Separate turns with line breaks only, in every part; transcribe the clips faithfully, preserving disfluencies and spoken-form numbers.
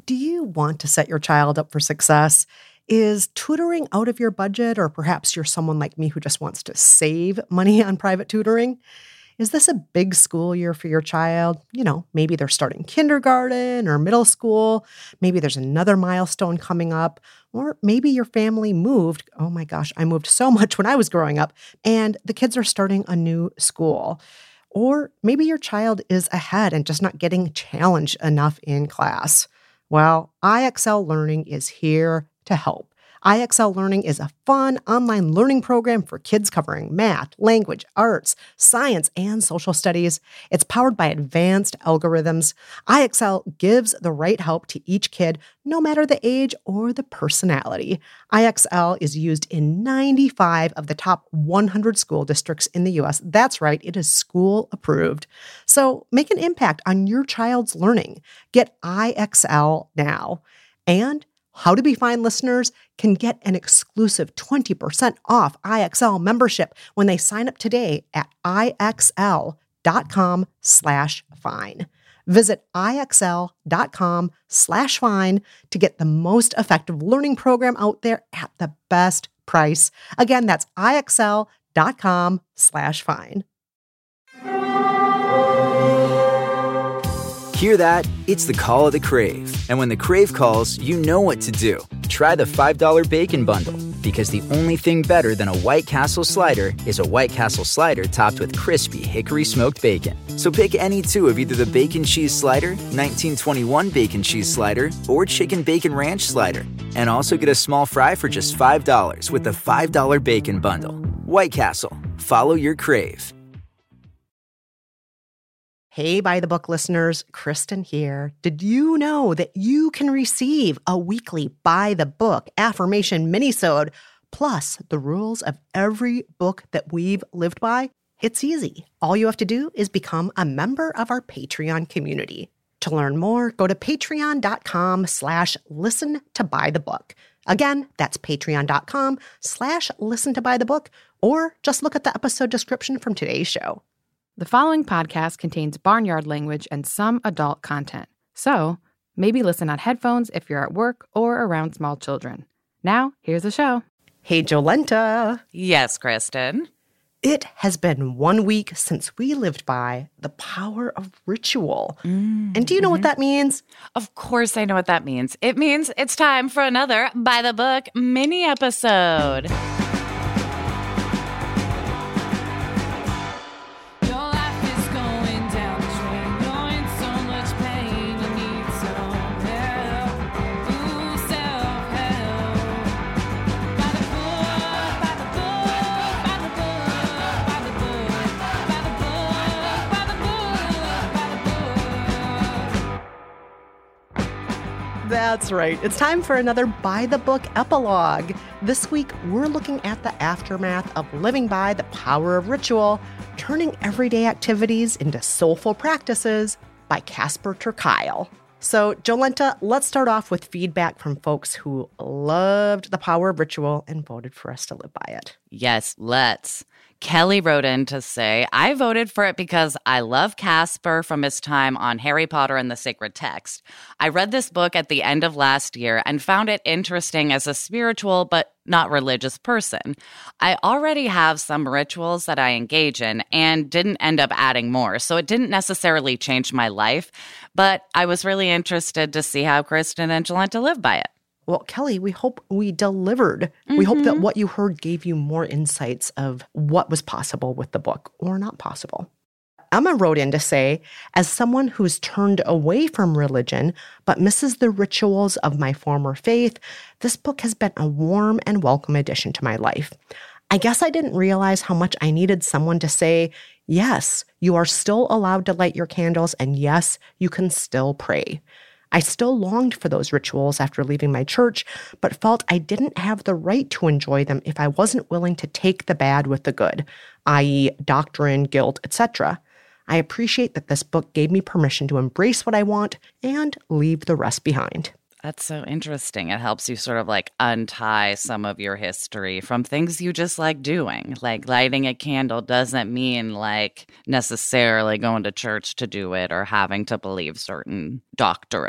Do you want to set your child up for success? Is tutoring out of your budget, or perhaps you're someone like me who just wants to save money on private tutoring? Is this a big school year for your child? You know, maybe they're starting kindergarten or middle school. Maybe there's another milestone coming up. Or maybe your family moved. Oh my gosh, I moved so much when I was growing up. And the kids are starting a new school. Or maybe your child is ahead and just not getting challenged enough in class. Well, I X L Learning is here to help. I X L Learning is a fun online learning program for kids covering math, language, arts, science, and social studies. It's powered by advanced algorithms. I X L gives the right help to each kid, no matter the age or the personality. I X L is used in ninety-five of the top one hundred school districts in the U S. That's right, it is school approved. So make an impact on your child's learning. Get I X L now. And How to Be Fine listeners can get an exclusive twenty percent off I X L membership when they sign up today at ixl.com slash fine. Visit ixl.com slash fine to get the most effective learning program out there at the best price. Again, that's ixl.com slash fine.
Hear that? It's the call of the Crave. And when the Crave calls, you know what to do. Try the five dollar Bacon Bundle, because the only thing better than a White Castle slider is a White Castle slider topped with crispy hickory smoked bacon. So pick any two of either the Bacon Cheese Slider, nineteen twenty-one Bacon Cheese Slider, or Chicken Bacon Ranch Slider. And also get a small fry for just five dollars with the five dollar Bacon Bundle. White Castle. Follow your Crave.
Hey, By the Book listeners, Kristen here. Did you know that you can receive a weekly By the Book affirmation minisode, plus the rules of every book that we've lived by? It's easy. All you have to do is become a member of our Patreon community. To learn more, go to patreon.com slash listen to buy the book. Again, that's patreon.com slash listen to buy the book, or just look at the episode description from today's show.
The following podcast contains barnyard language and some adult content, so maybe listen on headphones if you're at work or around small children. Now, here's the show.
Hey, Jolenta.
Yes, Kristen.
It has been one week since we lived by the power of ritual. Mm, and do you know mm-hmm. what that means?
Of course I know what that means. It means it's time for another By the Book mini episode.
That's right. It's time for another By the Book epilogue. This week, we're looking at the aftermath of living by the power of ritual, turning everyday activities into soulful practices by Casper ter Kuile. So, Jolenta, let's start off with feedback from folks who loved the power of ritual and voted for us to live by it.
Yes, let's. Kelly wrote in to say, I voted for it because I love Casper from his time on Harry Potter and the Sacred Text. I read this book at the end of last year and found it interesting as a spiritual but not religious person. I already have some rituals that I engage in and didn't end up adding more, so it didn't necessarily change my life, but I was really interested to see how Kristen and Jolenta live by it.
Well, Kelly, we hope we delivered. Mm-hmm. We hope that what you heard gave you more insights of what was possible with the book or not possible. Emma wrote in to say, as someone who's turned away from religion but misses the rituals of my former faith, this book has been a warm and welcome addition to my life. I guess I didn't realize how much I needed someone to say, yes, you are still allowed to light your candles, and yes, you can still pray. I still longed for those rituals after leaving my church, but felt I didn't have the right to enjoy them if I wasn't willing to take the bad with the good, that is doctrine, guilt, et cetera. I appreciate that this book gave me permission to embrace what I want and leave the rest behind.
That's so interesting. It helps you sort of like untie some of your history from things you just like doing. Like lighting a candle doesn't mean like necessarily going to church to do it or having to believe certain doctrine.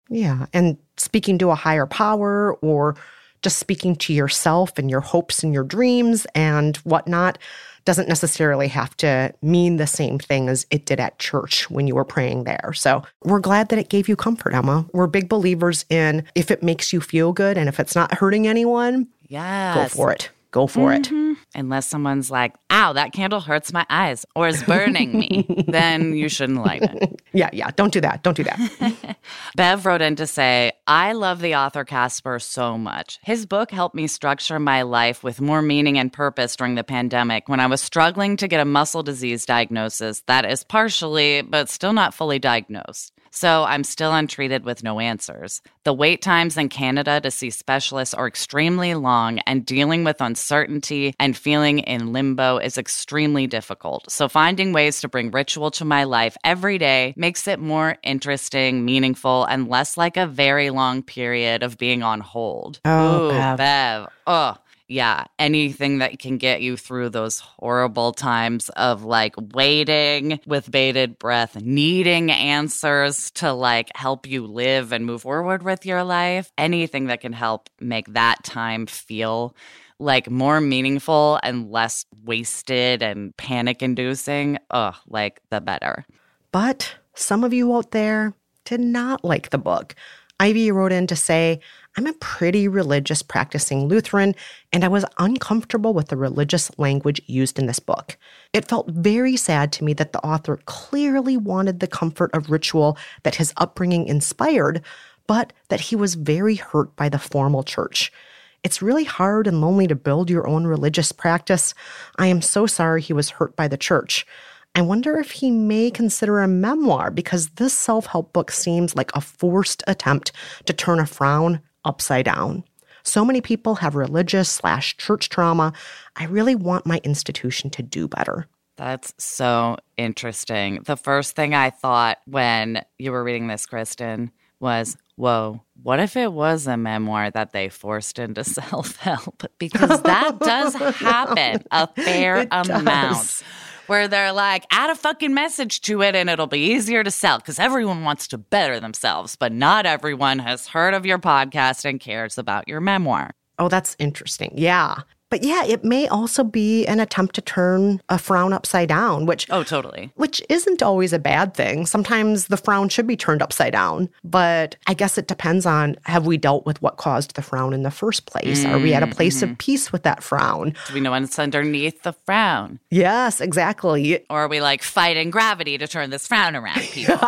Yeah, and speaking to a higher power or just speaking to yourself and your hopes and your dreams and whatnot doesn't necessarily have to mean the same thing as it did at church when you were praying there. So we're glad that it gave you comfort, Emma. We're big believers in if it makes you feel good and if it's not hurting anyone,
yes.
go for it. Go for
mm-hmm. it. Unless someone's like, ow, that candle hurts my eyes or is burning me, then you shouldn't light it.
Yeah, yeah. Don't do that. Don't do that.
Bev wrote in to say, I love the author Casper so much. His book helped me structure my life with more meaning and purpose during the pandemic when I was struggling to get a muscle disease diagnosis that is partially, but still not fully diagnosed. So I'm still untreated with no answers. The wait times in Canada to see specialists are extremely long, and dealing with uncertainty and feeling in limbo is extremely difficult. So finding ways to bring ritual to my life every day makes it more interesting, meaningful, and less like a very long period of being on hold.
Oh,
Ooh,
Bev.
Bev. Oh. Yeah, anything that can get you through those horrible times of like waiting with bated breath, needing answers to like help you live and move forward with your life. Anything that can help make that time feel like more meaningful and less wasted and panic inducing, oh, like the better.
But some of you out there did not like the book. Ivy wrote in to say, I'm a pretty religious practicing Lutheran, and I was uncomfortable with the religious language used in this book. It felt very sad to me that the author clearly wanted the comfort of ritual that his upbringing inspired, but that he was very hurt by the formal church. It's really hard and lonely to build your own religious practice. I am so sorry he was hurt by the church. I wonder if he may consider a memoir because this self-help book seems like a forced attempt to turn a frown upside down. So many people have religious slash church trauma. I really want my institution to do better.
That's so interesting. The first thing I thought when you were reading this, Kristen, was, whoa, what if it was a memoir that they forced into self-help? Because that does happen a fair
It
amount.
does.
Where they're like, add a fucking message to it and it'll be easier to sell because everyone wants to better themselves, but not everyone has heard of your podcast and cares about your memoir.
Oh, that's interesting. Yeah. But yeah, it may also be an attempt to turn a frown upside down, which
Oh, totally.
which isn't always a bad thing. Sometimes the frown should be turned upside down, but I guess it depends on, have we dealt with what caused the frown in the first place? Mm, Are we at a place mm-hmm. of peace with that frown?
Do we know what's underneath the frown?
Yes, exactly.
Or are we like fighting gravity to turn this frown around, people?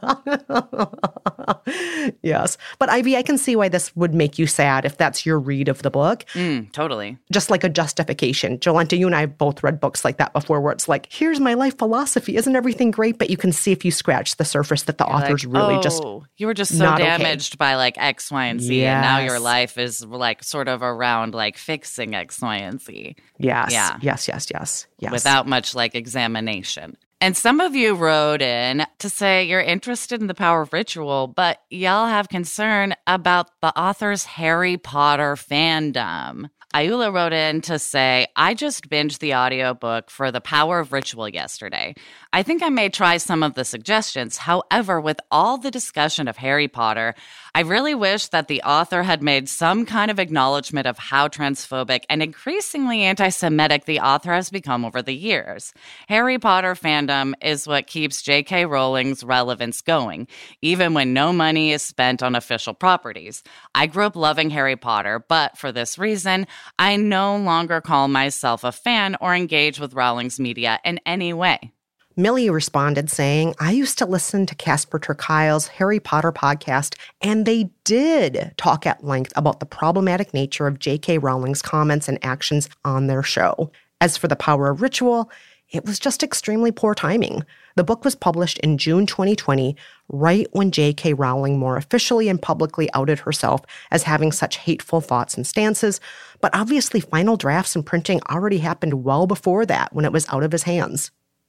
Yes. But Ivy, I can see why this would make you sad if that's your read of the book.
Mm, totally.
Just like a justification. Jolenta, you and I have both read books like that before where it's like, here's my life philosophy. Isn't everything great? But you can see if you scratch the surface that the
You're
author's
like,
really
oh,
just
you were just so
not
damaged
okay.
by like X, Y, and Z.
Yes.
And now your life is like sort of around like fixing X, Y, and Z.
Yes.
Yeah.
Yes, yes, yes, yes.
Without much like examination. And some of you wrote in to say you're interested in the power of ritual, but y'all have concern about the author's Harry Potter fandom. Ayula wrote in to say, I just binged the audiobook for The Power of Ritual yesterday. I think I may try some of the suggestions. However, with all the discussion of Harry Potter, I really wish that the author had made some kind of acknowledgement of how transphobic and increasingly anti-Semitic the author has become over the years. Harry Potter fandom is what keeps J K Rowling's relevance going, even when no money is spent on official properties. I grew up loving Harry Potter, but for this reason, I no longer call myself a fan or engage with Rowling's media in any way.
Millie responded saying, I used to listen to Casper ter Kuile's Harry Potter podcast, and they did talk at length about the problematic nature of J K Rowling's comments and actions on their show. As for The Power of Ritual, it was just extremely poor timing. The book was published in June twenty twenty, right when J K Rowling more officially and publicly outed herself as having such hateful thoughts and stances, but obviously final drafts and printing already happened well before that when it was out of his hands.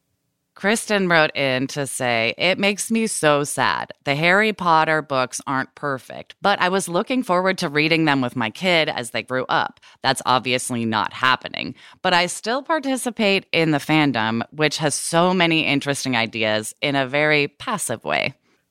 Kristen wrote in to say, it makes me so sad. The Harry Potter books aren't perfect, but I was looking forward to reading them with my kid as they grew up. That's obviously not happening, but I still participate in the fandom, which has so many interesting ideas in a very passive way.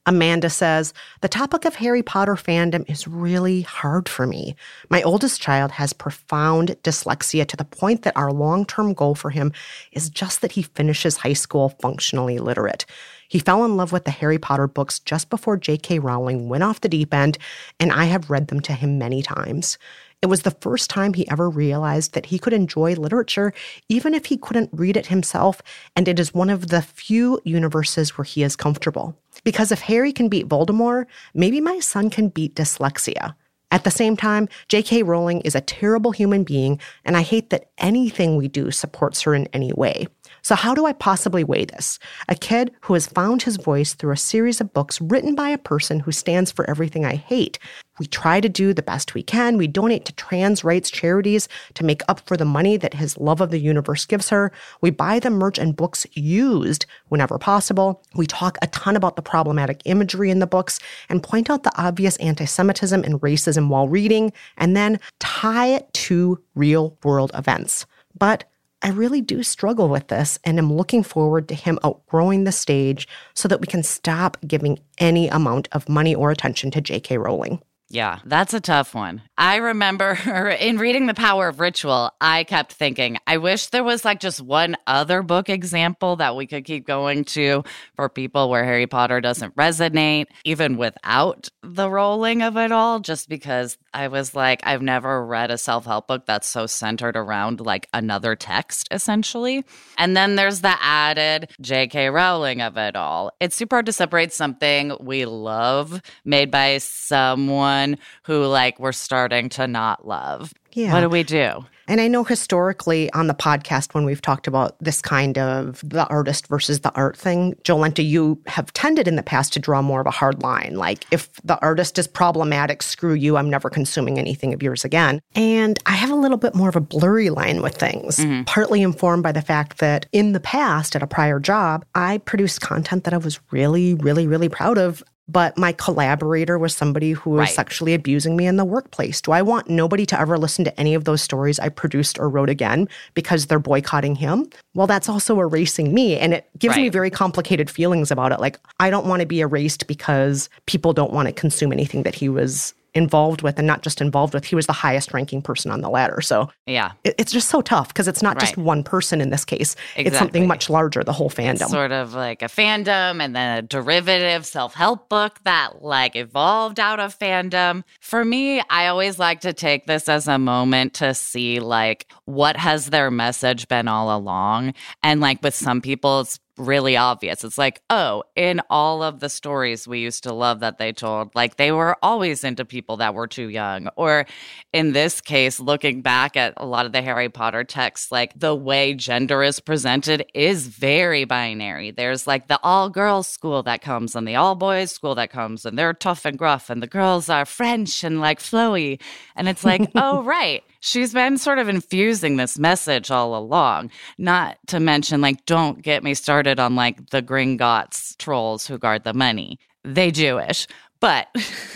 Amanda says, the topic of Harry Potter fandom is really hard for me. My oldest child has profound dyslexia to the point that our long-term goal for him is just that he finishes high school functionally literate. He fell in love with the Harry Potter books just before J K Rowling went off the deep end, and I have read them to him many times. It was the first time he ever realized that he could enjoy literature even if he couldn't read it himself, and it is one of the few universes where he is comfortable. Because if Harry can beat Voldemort, maybe my son can beat dyslexia. At the same time, J K Rowling is a terrible human being, and I hate that anything we do supports her in any way. So how do I possibly weigh this? A kid who has found his voice through a series of books written by a person who stands for everything I hate. We try to do the best we can. We donate to trans rights charities to make up for the money that his love of the universe gives her. We buy the merch and books used whenever possible. We talk a ton about the problematic imagery in the books and point out the obvious anti-Semitism and racism while reading, and then tie it to real-world events. But I really do struggle with this, and am looking forward to him outgrowing the stage so that we can stop giving any amount of money or attention to J K Rowling.
Yeah, that's a tough one. I remember in reading The Power of Ritual, I kept thinking, I wish there was like just one other book example that we could keep going to for people where Harry Potter doesn't resonate, even without the Rowling of it all, just because I was like, I've never read a self-help book that's so centered around like another text, essentially. And then there's the added J K Rowling of it all. It's super hard to separate something we love made by someone who like we're starting to not love.
Yeah.
What do we do?
And I know historically on the podcast when we've talked about this kind of the artist versus the art thing, Jolenta, you have tended in the past to draw more of a hard line. Like, if the artist is problematic, screw you, I'm never consuming anything of yours again. And I have a little bit more of a blurry line with things, mm-hmm. partly informed by the fact that in the past, at a prior job, I produced content that I was really, really, really proud of. But my collaborator was somebody who was
right.
sexually abusing me in the workplace. Do I want nobody to ever listen to any of those stories I produced or wrote again because they're boycotting him? Well, that's also erasing me. And it gives
right.
me very complicated feelings about it. Like, I don't want to be erased because people don't want to consume anything that he was involved with, and not just involved with. He was the highest ranking person on the ladder. So
yeah,
it, it's just so tough because it's not
right.
just one person in this case.
Exactly.
It's something much larger, the whole fandom.
It's sort of like a fandom and then a derivative self-help book that like evolved out of fandom. For me, I always like to take this as a moment to see like what has their message been all along. And like with some people, it's really obvious. It's like, oh, in all of the stories we used to love that they told, like they were always into people that were too young. Or in this case, looking back at a lot of the Harry Potter texts, like the way gender is presented is very binary. There's like the all-girls school that comes and the all-boys school that comes, and they're tough and gruff, and the girls are French and like flowy. And it's like, oh, right. She's been sort of infusing this message all along, not to mention, like, don't get me started on, like, the Gringotts trolls who guard the money. They Jewish. But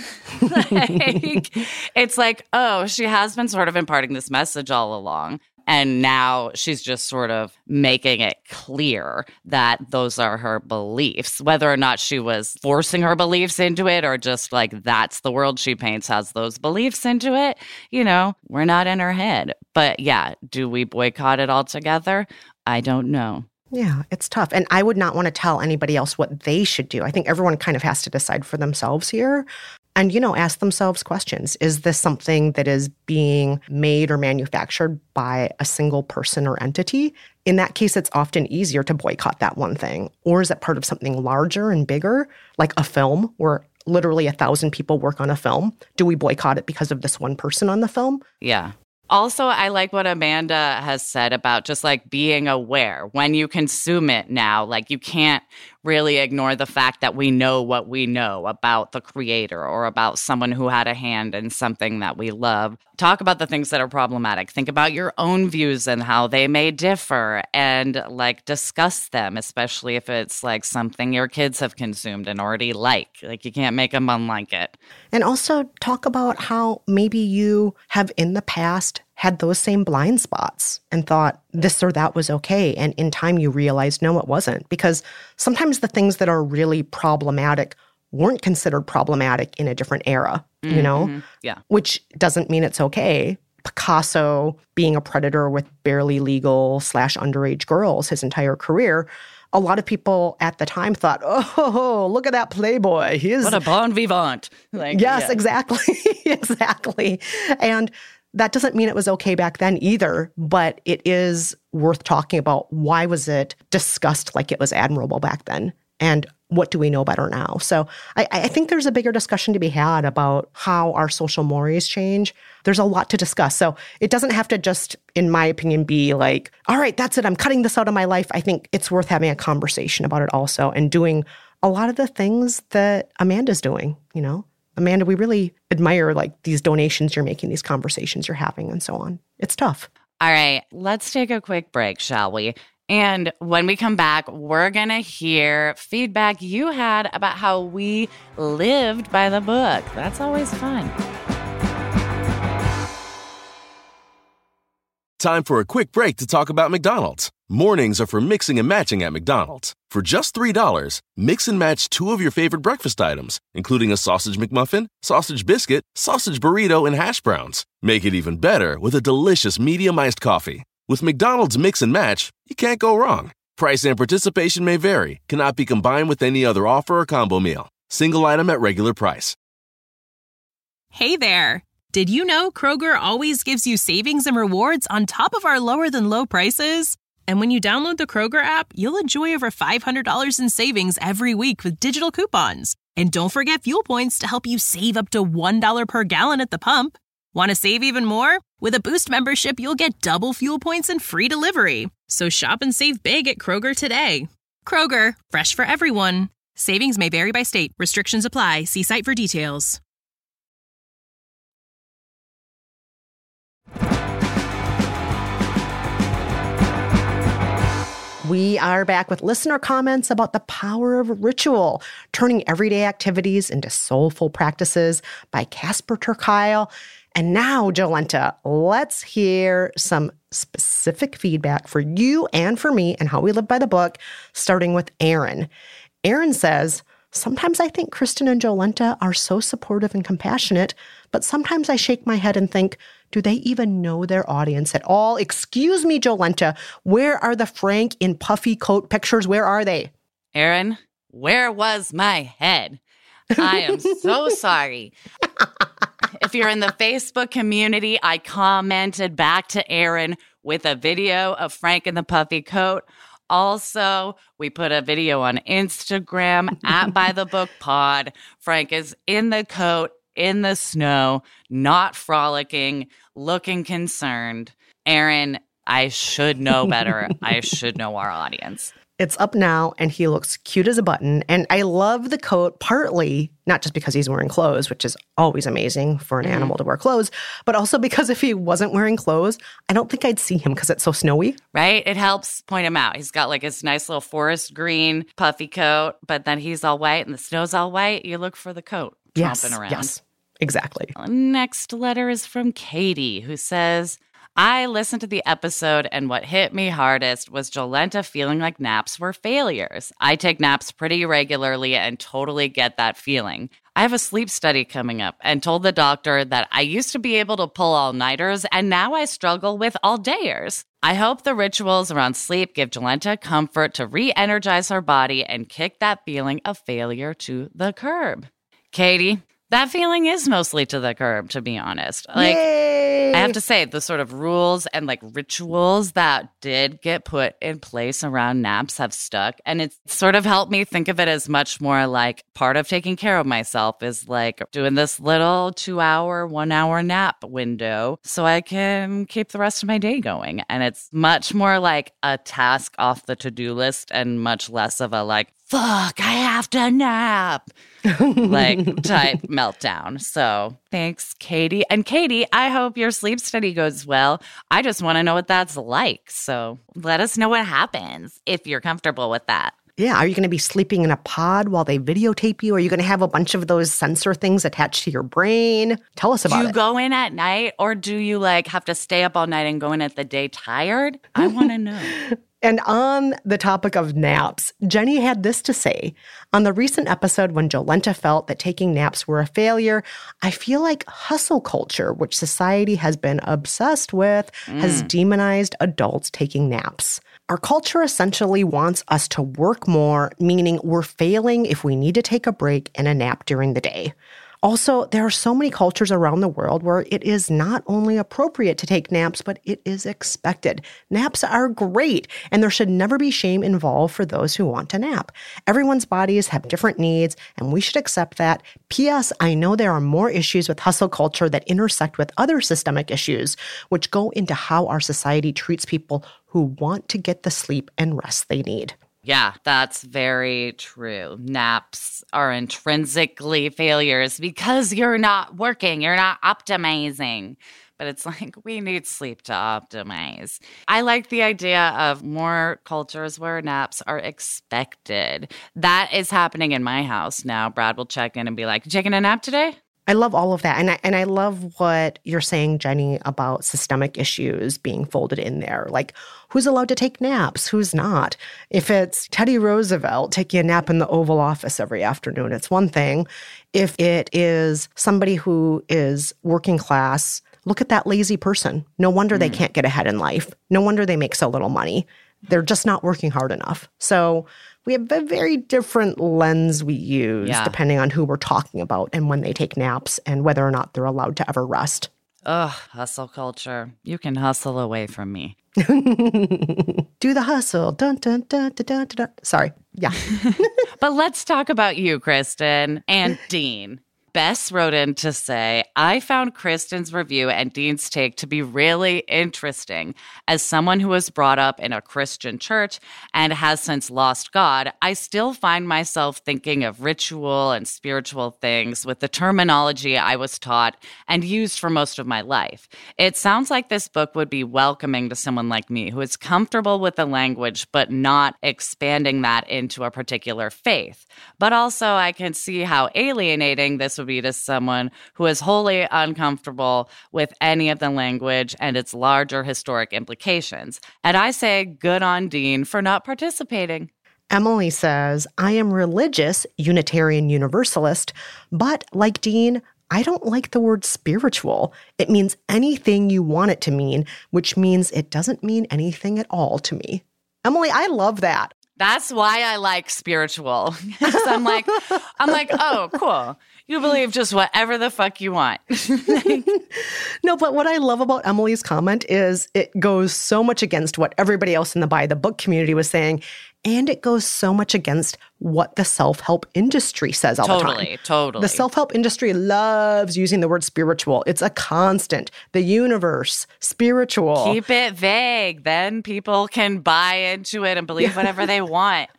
like, it's like, oh, she has been sort of imparting this message all along. And now she's just sort of making it clear that those are her beliefs, whether or not she was forcing her beliefs into it or just like that's the world she paints has those beliefs into it. You know, we're not in her head. But yeah, do we boycott it altogether? I don't know.
Yeah, it's tough. And I would not want to tell anybody else what they should do. I think everyone kind of has to decide for themselves here. And, you know, ask themselves questions. Is this something that is being made or manufactured by a single person or entity? In that case, it's often easier to boycott that one thing. Or is it part of something larger and bigger, like a film where literally a thousand people work on a film? Do we boycott it because of this one person on the film?
Yeah. Also, I like what Amanda has said about just like being aware when you consume it now. Like you can't really ignore the fact that we know what we know about the creator or about someone who had a hand in something that we love. Talk about the things that are problematic. Think about your own views and how they may differ and like discuss them, especially if it's like something your kids have consumed and already like. Like you can't make them unlike it.
And also talk about how maybe you have in the past had those same blind spots and thought this or that was okay. And in time you realized, no, it wasn't. Because sometimes the things that are really problematic weren't considered problematic in a different era,
Mm-hmm.
you know?
Yeah.
Which doesn't mean it's okay. Picasso being a predator with barely legal slash underage girls his entire career, a lot of people at the time thought, oh, look at that playboy. He is
What a bon vivant. Like,
yes,
yeah.
exactly. exactly. And that doesn't mean it was okay back then either, but it is worth talking about why was it discussed like it was admirable back then, and what do we know better now? So I, I think there's a bigger discussion to be had about how our social mores change. There's a lot to discuss. So it doesn't have to just, in my opinion, be like, all right, that's it, I'm cutting this out of my life. I think it's worth having a conversation about it also and doing a lot of the things that Amanda's doing, you know? Amanda, we really admire like these donations you're making, these conversations you're having, and so on. It's tough.
All right, let's take a quick break, shall we? And when we come back, we're going to hear feedback you had about how we lived by the book. That's always fun.
Time for a quick break to talk about McDonald's. Mornings are for mixing and matching at McDonald's. For just three dollars, mix and match two of your favorite breakfast items, including a sausage McMuffin, sausage biscuit, sausage burrito, and hash browns. Make it even better with a delicious medium iced coffee. With McDonald's Mix and Match, you can't go wrong. Price and participation may vary, cannot be combined with any other offer or combo meal. Single item at regular price.
Hey there! Did you know Kroger always gives you savings and rewards on top of our lower-than-low prices? And when you download the Kroger app, you'll enjoy over five hundred dollars in savings every week with digital coupons. And don't forget fuel points to help you save up to one dollar per gallon at the pump. Want to save even more? With a Boost membership, you'll get double fuel points and free delivery. So shop and save big at Kroger today. Kroger, fresh for everyone. Savings may vary by state. Restrictions apply. See site for details.
We are back with listener comments about the power of ritual, turning everyday activities into soulful practices by Casper ter Kuile. And now, Jolenta, let's hear some specific feedback for you and for me and how we live by the book, starting with Aaron. Aaron says, sometimes I think Kristen and Jolenta are so supportive and compassionate, but sometimes I shake my head and think, do they even know their audience at all? Excuse me, Jolenta, where are the Frank in puffy coat pictures? Where are they?
Aaron, where was my head? I am so sorry. If you're in the Facebook community, I commented back to Aaron with a video of Frank in the puffy coat. Also, we put a video on Instagram at By the Book Pod. Frank is in the coat, in the snow, not frolicking, looking concerned. Aaron, I should know better. I should know our audience.
It's up now, and he looks cute as a button. And I love the coat, partly not just because he's wearing clothes, which is always amazing for an mm. animal to wear clothes, but also because if he wasn't wearing clothes, I don't think I'd see him because it's so snowy.
Right? It helps point him out. He's got like his nice little forest green puffy coat, but then he's all white and the snow's all white. You look for the coat
yes,
tromping around.
Yes, exactly.
Next letter is from Katie, who says, I listened to the episode, and what hit me hardest was Jolenta feeling like naps were failures. I take naps pretty regularly and totally get that feeling. I have a sleep study coming up and told the doctor that I used to be able to pull all-nighters, and now I struggle with all-dayers. I hope the rituals around sleep give Jolenta comfort to re-energize her body and kick that feeling of failure to the curb. Katie, that feeling is mostly to the curb, to be honest. Like,
Yay!
I have to say, the sort of rules and like rituals that did get put in place around naps have stuck. And it's sort of helped me think of it as much more like part of taking care of myself is like doing this little two hour, one hour nap window so I can keep the rest of my day going. And it's much more like a task off the to-do list and much less of a like, fuck, I have to nap, like type meltdown. So thanks, Katie. And Katie, I hope your sleep study goes well. I just want to know what that's like. So let us know what happens if you're comfortable with that.
Yeah. Are you going to be sleeping in a pod while they videotape you? Are you going to have a bunch of those sensor things attached to your brain? Tell us about it.
Do you go in at night or do you like have to stay up all night and go in at the day tired? I want to know.
And on the topic of naps, Jenny had this to say. On the recent episode when Jolenta felt that taking naps were a failure, I feel like hustle culture, which society has been obsessed with, mm. has demonized adults taking naps. Our culture essentially wants us to work more, meaning we're failing if we need to take a break and a nap during the day. Also, there are so many cultures around the world where it is not only appropriate to take naps, but it is expected. Naps are great, and there should never be shame involved for those who want to nap. Everyone's bodies have different needs, and we should accept that. P S. I know there are more issues with hustle culture that intersect with other systemic issues, which go into how our society treats people who want to get the sleep and rest they need.
Yeah, that's very true. Naps are intrinsically failures because you're not working, you're not optimizing. But it's like, we need sleep to optimize. I like the idea of more cultures where naps are expected. That is happening in my house now. Brad will check in and be like, you taking a nap today?
I love all of that. And I, and I love what you're saying, Jenny, about systemic issues being folded in there. Like, who's allowed to take naps? Who's not? If it's Teddy Roosevelt taking a nap in the Oval Office every afternoon, it's one thing. If it is somebody who is working class, look at that lazy person. No wonder mm. they can't get ahead in life. No wonder they make so little money. They're just not working hard enough. So we have a very different lens we use yeah. depending on who we're talking about and when they take naps and whether or not they're allowed to ever rest.
Ugh, hustle culture. You can hustle away from me.
Do the hustle. Dun, dun, dun, dun, dun, dun. Sorry. Yeah.
But let's talk about you, Kristen, and Dean. Bess wrote in to say, I found Kristen's review and Dean's take to be really interesting. As someone who was brought up in a Christian church and has since lost God, I still find myself thinking of ritual and spiritual things with the terminology I was taught and used for most of my life. It sounds like this book would be welcoming to someone like me who is comfortable with the language but not expanding that into a particular faith. But also I can see how alienating this would be to someone who is wholly uncomfortable with any of the language and its larger historic implications. And I say good on Dean for not participating.
Emily says, I am religious, Unitarian Universalist, but like Dean, I don't like the word spiritual. It means anything you want it to mean, which means it doesn't mean anything at all to me. Emily, I love that.
That's why I like spiritual. I'm like, I'm like, oh, cool. You believe just whatever the fuck you want.
No, but what I love about Emily's comment is it goes so much against what everybody else in the Buy the Book community was saying, and it goes so much against what the self-help industry says all
totally,
the time.
Totally, totally.
The self-help industry loves using the word spiritual. It's a constant. The universe, spiritual.
Keep it vague. Then people can buy into it and believe whatever they want.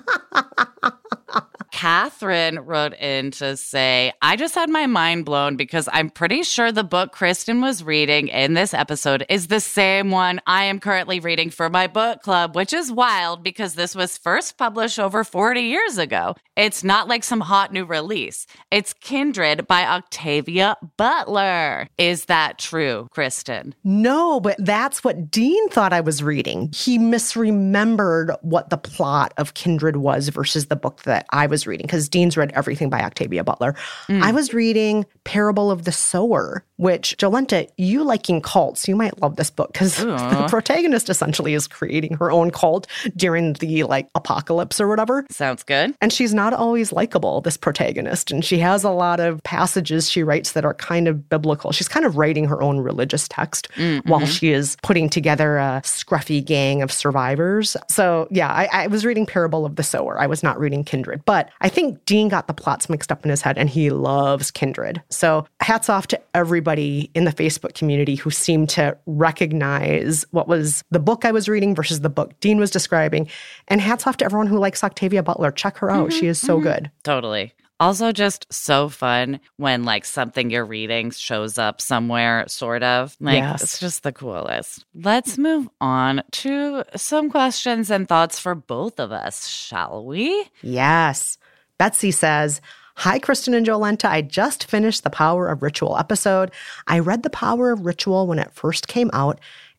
Catherine wrote in to say, I just had my mind blown because I'm pretty sure the book Kristen was reading in this episode is the same one I am currently reading for my book club, which is wild because this was first published over forty years ago. It's not like some hot new release. It's Kindred by Octavia Butler. Is that true, Kristen?
No, but that's what Dean thought I was reading. He misremembered what the plot of Kindred was versus the book that I was reading, because Dean's read everything by Octavia Butler. Mm. I was reading Parable of the Sower, which, Jolenta, you liking cults, you might love this book, because the protagonist essentially is creating her own cult during the, like, apocalypse or whatever.
Sounds good.
And she's not always likable, this protagonist, and she has a lot of passages she writes that are kind of biblical. She's kind of writing her own religious text mm-hmm. while she is putting together a scruffy gang of survivors. So, yeah, I, I was reading Parable of the Sower. I was not reading Kindred. But I think Dean got the plots mixed up in his head, and he loves Kindred. So hats off to everybody in the Facebook community who seemed to recognize what was the book I was reading versus the book Dean was describing. And hats off to everyone who likes Octavia Butler. Check her out. Mm-hmm, she is so mm-hmm. good.
Totally. Also just so fun when, like, something you're reading shows up somewhere, sort of. Like, yes. It's just the coolest. Let's move on to some questions and thoughts for both of us, shall we?
Yes. Betsy says, Hi, Kristen and Jolenta. I just finished the Power of Ritual episode. I read The Power of Ritual when it first came out,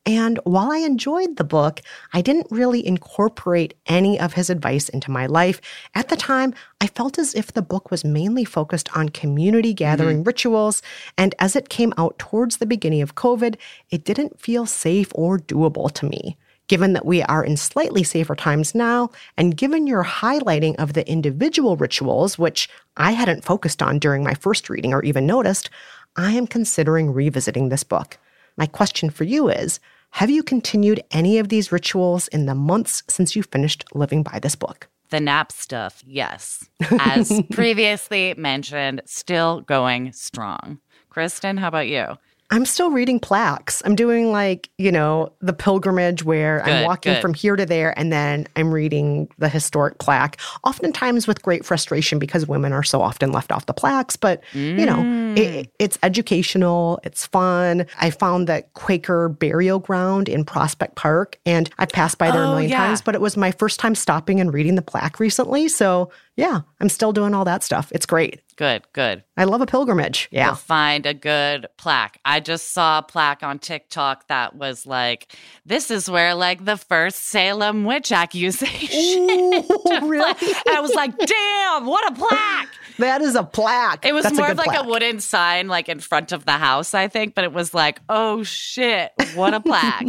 And while I enjoyed the book, I didn't really incorporate any of his advice into my life. At the time, I felt as if the book was mainly focused on community gathering mm-hmm. rituals. And as it came out towards the beginning of COVID, it didn't feel safe or doable to me. Given that we are in slightly safer times now, and given your highlighting of the individual rituals, which I hadn't focused on during my first reading or even noticed, I am considering revisiting this book. My question for you is, have you continued any of these rituals in the months since you finished living by this book?
The nap stuff, yes. As previously mentioned, still going strong. Kristen, how about you?
I'm still reading plaques. I'm doing like, you know, the pilgrimage where good, I'm walking good. from here to there, and then I'm reading the historic plaque, oftentimes with great frustration because women are so often left off the plaques. But, mm. you know, it, it's educational. It's fun. I found that Quaker burial ground in Prospect Park, and I've passed by there oh, a million yeah. times, but it was my first time stopping and reading the plaque recently. So, yeah, I'm still doing all that stuff. It's great.
Good, good.
I love a pilgrimage. Yeah.
You'll find a good plaque. I just saw a plaque on TikTok that was like, this is where like the first Salem witch accusation.
Ooh, really?
And I was like, damn, what a plaque.
That is a plaque.
It was
That's
more
a
of like
plaque.
a wooden sign like in front of the house, I think. But it was like, oh shit, what a plaque.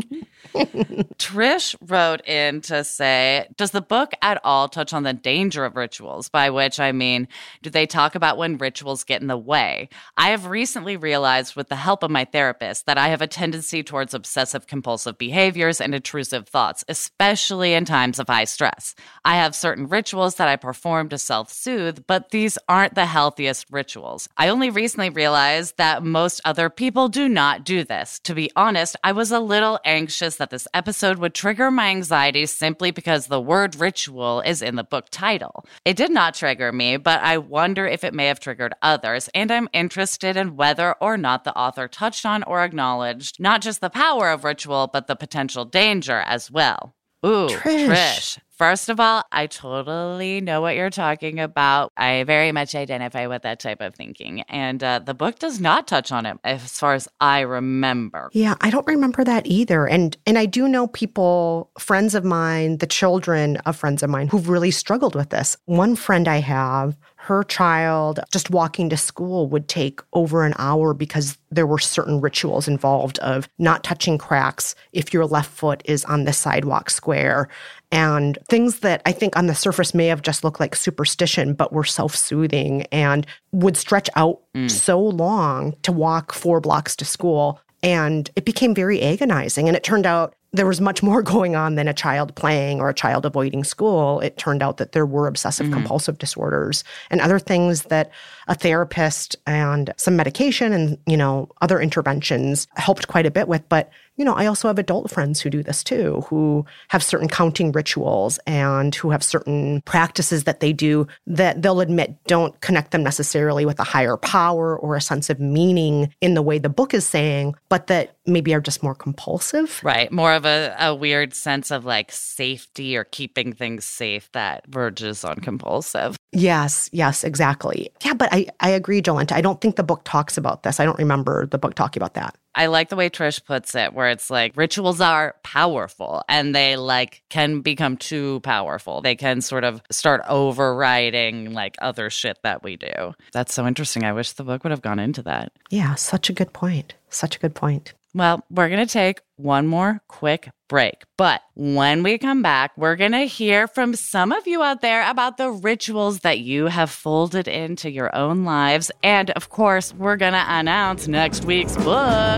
Trish wrote in to say, does the book at all touch on the danger of rituals? By which I mean, do they talk about when rituals get in the way? I have recently realized with the help of my therapist that I have a tendency towards obsessive compulsive behaviors and intrusive thoughts, especially in times of high stress. I have certain rituals that I perform to self-soothe, but these aren't the healthiest rituals. I only recently realized that most other people do not do this. To be honest, I was a little anxious that this episode would trigger my anxiety simply because the word ritual is in the book title. It did not trigger me, but I wonder if it may have triggered others, and I'm interested in whether or not the author touched on or acknowledged not just the power of ritual, but the potential danger as well. Ooh,
Trish.
Trish. First of all, I totally know what you're talking about. I very much identify with that type of thinking. And uh, the book does not touch on it as far as I remember.
Yeah, I don't remember that either. And and I do know people, friends of mine, the children of friends of mine who've really struggled with this. One friend I have, her child just walking to school would take over an hour because there were certain rituals involved of not touching cracks if your left foot is on the sidewalk square, and things that I think on the surface may have just looked like superstition, but were self-soothing and would stretch out mm. so long to walk four blocks to school. And it became very agonizing. And it turned out there was much more going on than a child playing or a child avoiding school. It turned out that there were obsessive mm-hmm. compulsive disorders and other things that a therapist and some medication and, you know, other interventions helped quite a bit with. But, you know, I also have adult friends who do this too, who have certain counting rituals and who have certain practices that they do that they'll admit don't connect them necessarily with a higher power or a sense of meaning in the way the book is saying, but that maybe are just more compulsive.
Right. More of a, a weird sense of like safety or keeping things safe that verges on compulsive.
Yes, yes, exactly. Yeah, but I, I agree, Jolenta. I don't think the book talks about this. I don't remember the book talking about that.
I like the way Trish puts it, where it's like rituals are powerful and they like can become too powerful. They can sort of start overriding like other shit that we do. That's so interesting. I wish the book would have gone into that.
Yeah, such a good point. Such a good point.
Well, we're going to take one more quick break. But when we come back, we're going to hear from some of you out there about the rituals that you have folded into your own lives. And of course, we're going to announce next week's book.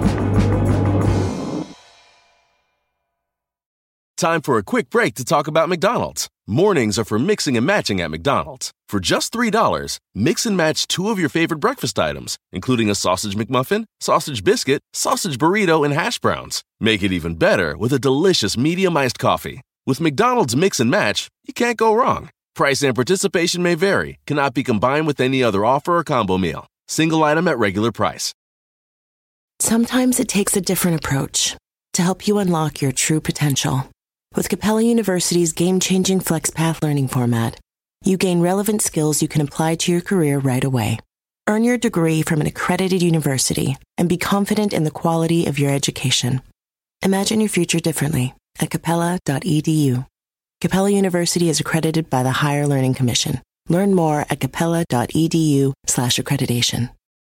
Time for a quick break to talk about McDonald's. Mornings are for mixing and matching at McDonald's. For just three dollars, mix and match two of your favorite breakfast items, including a sausage McMuffin, sausage biscuit, sausage burrito, and hash browns. Make it even better with a delicious medium iced coffee. With McDonald's Mix and Match, you can't go wrong. Price and participation may vary, cannot be combined with any other offer or combo meal. Single item at regular price.
Sometimes it takes a different approach to help you unlock your true potential. With Capella University's game-changing FlexPath learning format, you gain relevant skills you can apply to your career right away. Earn your degree from an accredited university and be confident in the quality of your education. Imagine your future differently at capella dot e d u. Capella University is accredited by the Higher Learning Commission. Learn more at capella dot e d u slash accreditation.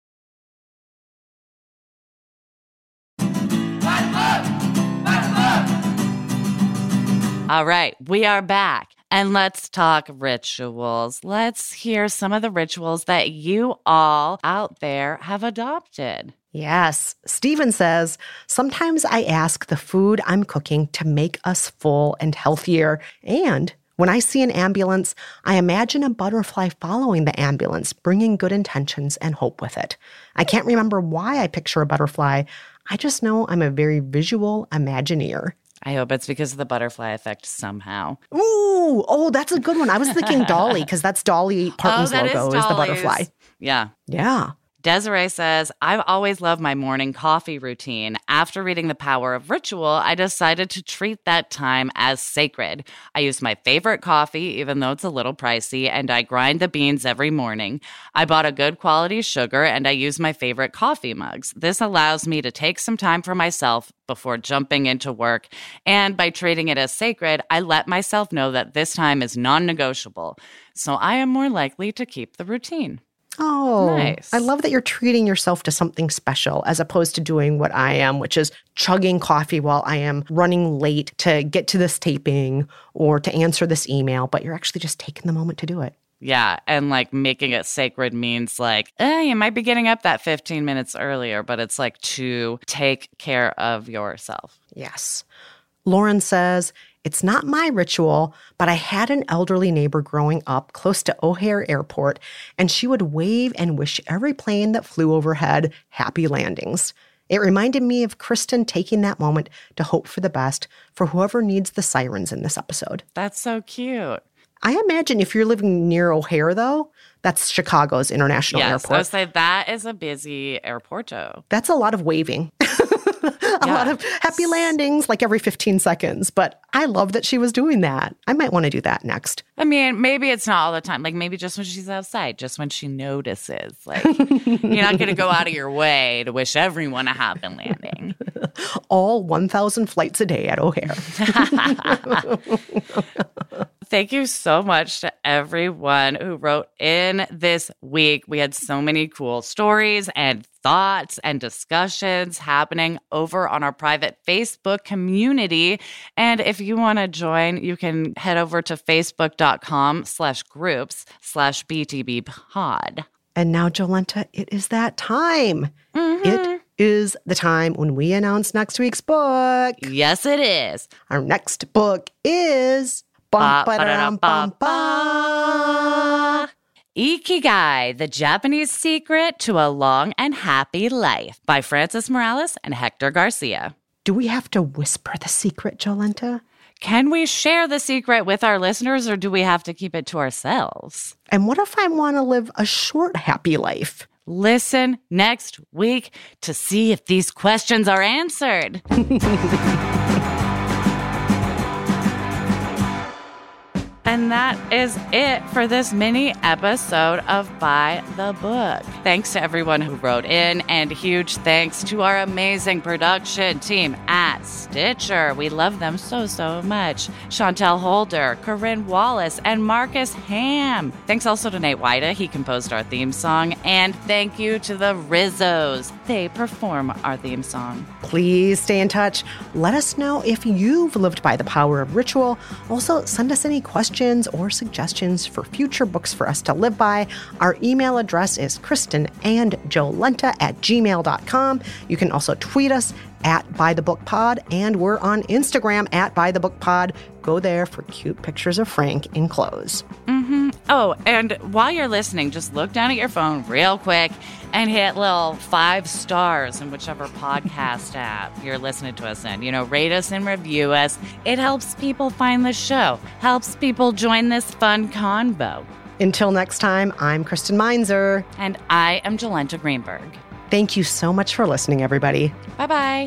All right, we are back. And let's talk rituals. Let's hear some of the rituals that you all out there have adopted.
Yes. Stephen says, sometimes I ask the food I'm cooking to make us full and healthier. And when I see an ambulance, I imagine a butterfly following the ambulance, bringing good intentions and hope with it. I can't remember why I picture a butterfly. I just know I'm a very visual Imagineer.
I hope it's because of the butterfly effect somehow.
Ooh, oh, that's a good one. I was thinking Dolly, because that's Dolly Parton's
oh, that
logo,
is,
is the butterfly.
Yeah.
Yeah.
Desiree says, I've always loved my morning coffee routine. After reading The Power of Ritual, I decided to treat that time as sacred. I use my favorite coffee, even though it's a little pricey, and I grind the beans every morning. I bought a good quality sugar, and I use my favorite coffee mugs. This allows me to take some time for myself before jumping into work. And by treating it as sacred, I let myself know that this time is non-negotiable. So I am more likely to keep the routine.
Oh,
nice.
I love that you're treating yourself to something special as opposed to doing what I am, which is chugging coffee while I am running late to get to this taping or to answer this email, but you're actually just taking the moment to do it.
Yeah, and like making it sacred means like, eh, you might be getting up that fifteen minutes earlier, but it's like to take care of yourself.
Yes. Lauren says, it's not my ritual, but I had an elderly neighbor growing up close to O'Hare Airport, and she would wave and wish every plane that flew overhead happy landings. It reminded me of Kristen taking that moment to hope for the best for whoever needs the sirens in this episode.
That's so cute.
I imagine if you're living near O'Hare, though, that's Chicago's international
yes,
airport.
I would say that is a busy airporto.
That's a lot of waving. a
yeah.
lot of happy landings like every fifteen seconds. But I love that she was doing that. I might want to do that next.
I mean, maybe it's not all the time. Like maybe just when she's outside, just when she notices. Like you're not going to go out of your way to wish everyone a happy landing.
All one thousand flights a day at O'Hare.
Thank you so much to everyone who wrote in this week. We had so many cool stories and thoughts and discussions happening over on our private Facebook community. And if you want to join, you can head over to facebook.com slash groups slash BTB pod.
And now, Jolenta, it is that time.
Mm-hmm.
It is the time when we announce next week's book.
Yes, it is.
Our next book is... Bum, ba-da-dum, bum, ba.
Ikigai, The Japanese Secret to a Long and Happy Life by Francis Morales and Hector Garcia.
Do we have to whisper the secret, Jolenta?
Can we share the secret with our listeners or do we have to keep it to ourselves?
And what if I want to live a short, happy life?
Listen next week to see if these questions are answered. And that is it for this mini episode of By the Book. Thanks to everyone who wrote in, and huge thanks to our amazing production team at Stitcher. We love them so, so much. Chantel Holder, Corinne Wallace, and Marcus Ham. Thanks also to Nate Wida. He composed our theme song. And thank you to the Rizzos. They perform our theme song.
Please stay in touch. Let us know if you've lived by the power of ritual. Also, send us any questions or suggestions for future books for us to live by. Our email address is kristenandjolenta at gmail dot com. You can also tweet us at ByTheBookPod, and we're on Instagram at ByTheBookPod. Go there for cute pictures of Frank in clothes.
Mm-hmm. Oh, and while you're listening, just look down at your phone real quick and hit little five stars in whichever podcast app you're listening to us in. You know, rate us and review us. It helps people find the show, helps people join this fun convo.
Until next time, I'm Kristen Meinzer.
And I am Jolenta Greenberg.
Thank you so much for listening, everybody.
Bye-bye.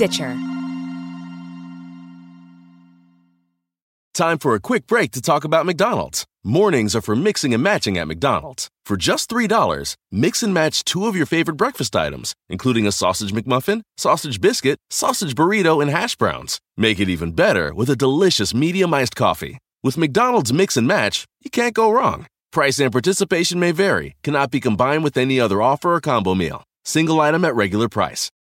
Stitcher.
Time for a quick break to talk about McDonald's. Mornings are for mixing and matching at McDonald's. For just three dollars, mix and match two of your favorite breakfast items, including a sausage McMuffin, sausage biscuit, sausage burrito, and hash browns. Make it even better with a delicious medium iced coffee. With McDonald's Mix and Match, you can't go wrong. Price and participation may vary, cannot be combined with any other offer or combo meal. Single item at regular price.